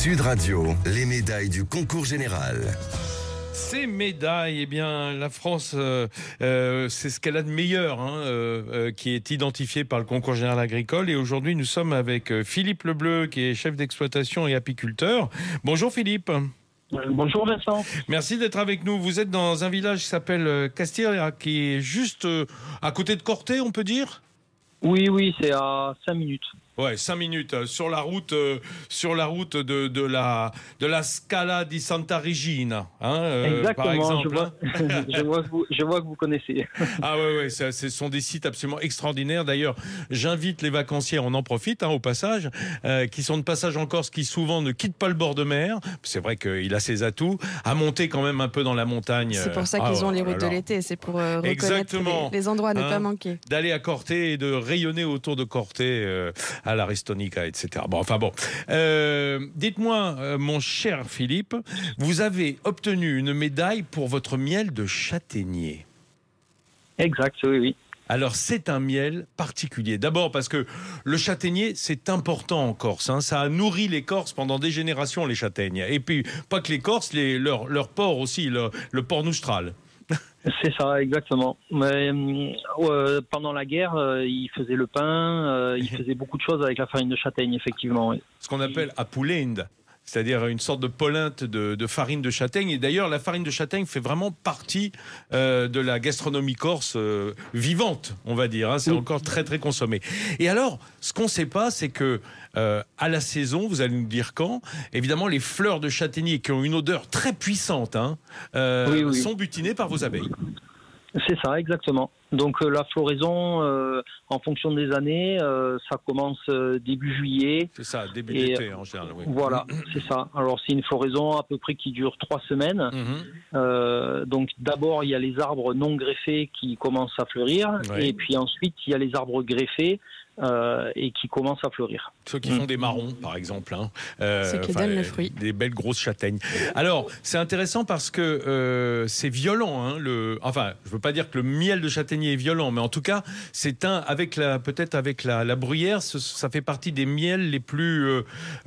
Sud Radio, les médailles du concours général. Ces médailles, eh bien, la France, c'est ce qu'elle a de meilleur, qui est identifié par le concours général agricole. Et aujourd'hui, nous sommes avec Philippe Lebleu, qui est chef d'exploitation et apiculteur. Bonjour Philippe. Bonjour Vincent. Merci d'être avec nous. Vous êtes dans un village qui s'appelle Castilla, qui est juste à côté de Corté, on peut dire ? Oui, c'est à 5 minutes. Ouais, 5 minutes sur la route de la Scala di Santa Regina, Exactement, par exemple. Je vois que vous connaissez. Ah ouais, ce sont des sites absolument extraordinaires. D'ailleurs, j'invite les vacanciers, on en profite au passage, qui sont de passage en Corse, qui souvent ne quittent pas le bord de mer. C'est vrai qu'il a ses atouts, à monter quand même un peu à la montagne. C'est pour ça qu'ils ont les routes de l'été, c'est pour reconnaître les endroits à ne pas manquer. D'aller à Corté et de rayonner autour de Corté. À la Restonica, etc. Dites-moi, mon cher Philippe, vous avez obtenu une médaille pour votre miel de châtaignier. Exact, oui. Alors, c'est un miel particulier. D'abord parce que le châtaignier, c'est important en Corse. Ça a nourri les Corses pendant des générations, les châtaignes. Et puis, pas que les Corses, leur porc aussi, le porc noustral. C'est ça, exactement. Mais, pendant la guerre, ils faisaient le pain, ils faisaient beaucoup de choses avec la farine de châtaigne, effectivement. Oui. Ce qu'on appelle apulende, c'est-à-dire une sorte de polenta de farine de châtaigne. Et d'ailleurs, la farine de châtaigne fait vraiment partie de la gastronomie corse vivante, on va dire. C'est encore très, très consommé. Et alors, ce qu'on ne sait pas, c'est que à la saison, vous allez nous dire quand, évidemment, les fleurs de châtaignier qui ont une odeur très puissante sont butinées par vos abeilles. C'est ça, exactement. Donc la floraison, en fonction des années, ça commence début juillet. C'est ça, début d'été en général. Oui. Voilà, c'est ça. Alors c'est une floraison à peu près qui dure 3 semaines. Donc d'abord il y a les arbres non greffés qui commencent à fleurir, et puis ensuite il y a les arbres greffés et qui commencent à fleurir. Ceux qui font des marrons, par exemple. Ceux qui donnent le fruit. Des belles grosses châtaignes. Alors, c'est intéressant parce que c'est violent. Enfin, je ne veux pas dire que le miel de châtaignier est violent, mais en tout cas, c'est peut-être avec la bruyère, ça fait partie des miels les plus...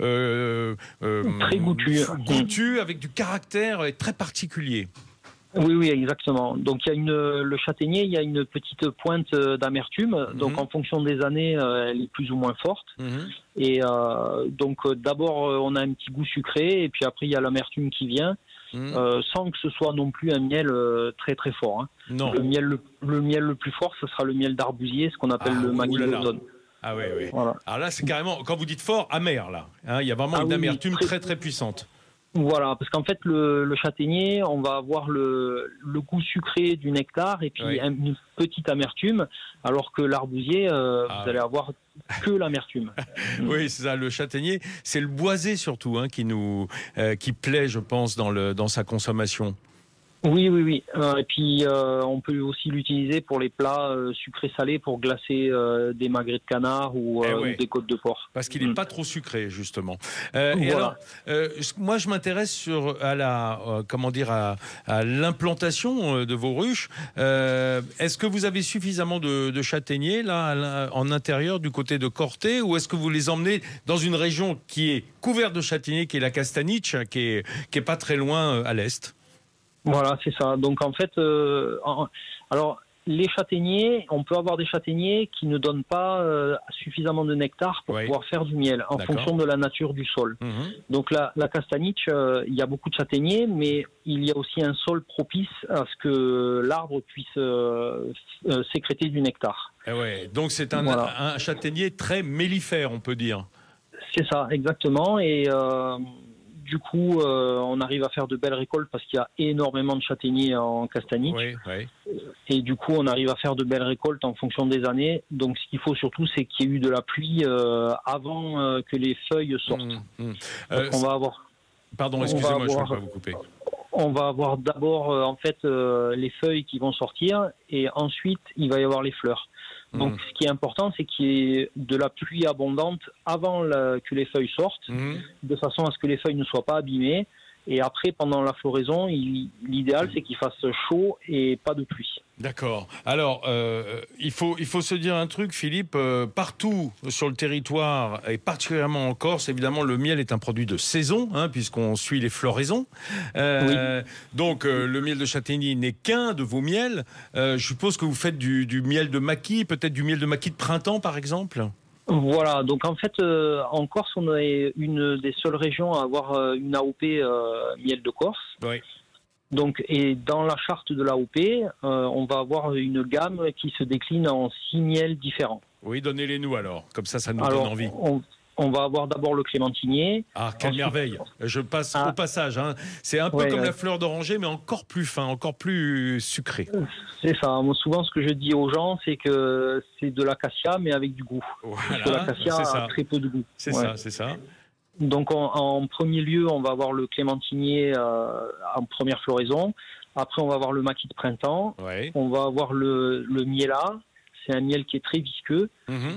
très goûtus. Goûtus, avec du caractère très particulier. Oui, exactement. Donc le châtaignier, il y a une petite pointe d'amertume. Donc en fonction des années, elle est plus ou moins forte. Et donc d'abord, on a un petit goût sucré, et puis après il y a l'amertume qui vient, sans que ce soit non plus un miel très très fort. Non. Le miel le plus fort, ce sera le miel d'arbousier, ce qu'on appelle le magnésium. Ah oui. Voilà. Alors là, c'est carrément, quand vous dites fort, amer là. Il y a vraiment une amertume très très puissante. Voilà, parce qu'en fait, le châtaignier, on va avoir le goût sucré du nectar et puis une petite amertume, alors que l'arbousier, vous allez avoir que l'amertume. Oui, c'est ça, le châtaignier, c'est le boisé surtout qui plaît, je pense, dans sa consommation. Oui. Et puis, on peut aussi l'utiliser pour les plats sucrés-salés, pour glacer des magrets de canard ou des côtes de porc. Parce qu'il n'est pas trop sucré, justement. Et alors, moi, je m'intéresse à l'implantation de vos ruches. Est-ce que vous avez suffisamment de châtaigniers là, en intérieur, du côté de Corté, ou est-ce que vous les emmenez dans une région qui est couverte de châtaigniers, qui est la Castaniche, qui est pas très loin à l'est? Voilà, c'est ça. Donc en fait, alors les châtaigniers, on peut avoir des châtaigniers qui ne donnent pas suffisamment de nectar pour pouvoir faire du miel, en fonction de la nature du sol. Donc la Castaniche, il y a beaucoup de châtaigniers, mais il y a aussi un sol propice à ce que l'arbre puisse sécréter du nectar. Donc c'est un châtaignier très mellifère, on peut dire. C'est ça, exactement. Et du coup, on arrive à faire de belles récoltes parce qu'il y a énormément de châtaigniers en Castaniche. Et du coup, on arrive à faire de belles récoltes en fonction des années. Donc, ce qu'il faut surtout, c'est qu'il y ait eu de la pluie avant que les feuilles sortent. On va avoir... Pardon, excusez-moi, je ne vais pas vous couper. On va avoir d'abord, les feuilles qui vont sortir, et ensuite, il va y avoir les fleurs. Donc, ce qui est important, c'est qu'il y ait de la pluie abondante avant que les feuilles sortent, de façon à ce que les feuilles ne soient pas abîmées. Et après, pendant la floraison, l'idéal, c'est qu'il fasse chaud et pas de pluie. D'accord. Alors, il faut se dire un truc, Philippe. Partout sur le territoire, et particulièrement en Corse, évidemment, le miel est un produit de saison, puisqu'on suit les floraisons. Oui. Donc, le miel de châtaignier n'est qu'un de vos miels. Je suppose que vous faites du miel de maquis, peut-être du miel de maquis de printemps, par exemple ? Voilà, donc en fait, en Corse, on est une des seules régions à avoir une AOP miel de Corse. Oui. Donc, et dans la charte de l'AOP, on va avoir une gamme qui se décline en 6 miels différents. Oui, donnez-les-nous alors, comme ça nous donne envie. On va avoir d'abord le clémentinier. Ah, quelle merveille! Je passe au passage. C'est un peu comme la fleur d'oranger, mais encore plus fin, encore plus sucré. C'est ça. Moi, souvent, ce que je dis aux gens, c'est que c'est de l'acacia, mais avec du goût. Voilà, l'acacia a très peu de goût. C'est ça. Donc, en premier lieu, on va avoir le clémentinier en première floraison. Après, on va avoir le maquis de printemps. Ouais. On va avoir le mielat. C'est un miel qui est très visqueux.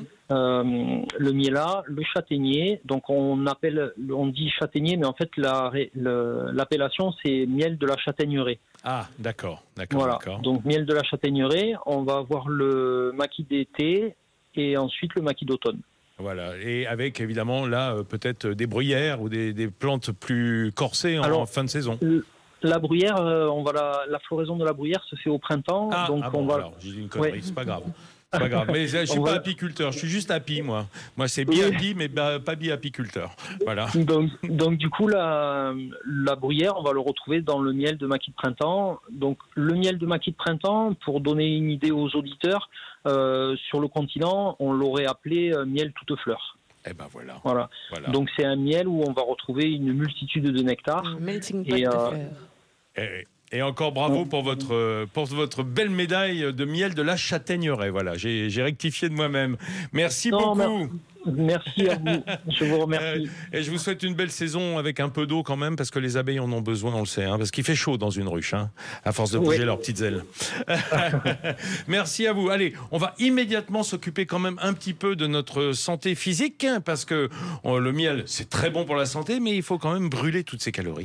Le mielat, le châtaignier. Donc, on dit châtaignier, mais en fait, l'appellation, c'est miel de la châtaigneraie. Ah, d'accord. Voilà. Donc, miel de la châtaigneraie. On va avoir le maquis d'été et ensuite le maquis d'automne. Voilà, et avec évidemment là peut-être des bruyères ou des plantes plus corsées en fin de saison. La bruyère, la floraison de la bruyère se fait au printemps. Alors j'ai dit une connerie, c'est pas grave. C'est pas grave, mais je suis pas apiculteur, je suis juste api moi. Moi c'est bi-api, mais pas bi-apiculteur. Voilà. Donc du coup la bruyère, on va le retrouver dans le miel de maquis de printemps. Donc le miel de maquis de printemps, pour donner une idée aux auditeurs, sur le continent, on l'aurait appelé miel toute fleur. Eh ben voilà. Donc c'est un miel où on va retrouver une multitude de nectars. Melting pot de fleurs. Et encore bravo pour votre belle médaille de miel de la châtaigneraie. Voilà, j'ai rectifié de moi-même. Merci beaucoup. Merci à vous. Je vous remercie. Et je vous souhaite une belle saison avec un peu d'eau quand même, parce que les abeilles en ont besoin, on le sait, parce qu'il fait chaud dans une ruche, à force de bouger leurs petites ailes. Merci à vous. Allez, on va immédiatement s'occuper quand même un petit peu de notre santé physique, parce que le miel, c'est très bon pour la santé, mais il faut quand même brûler toutes ces calories.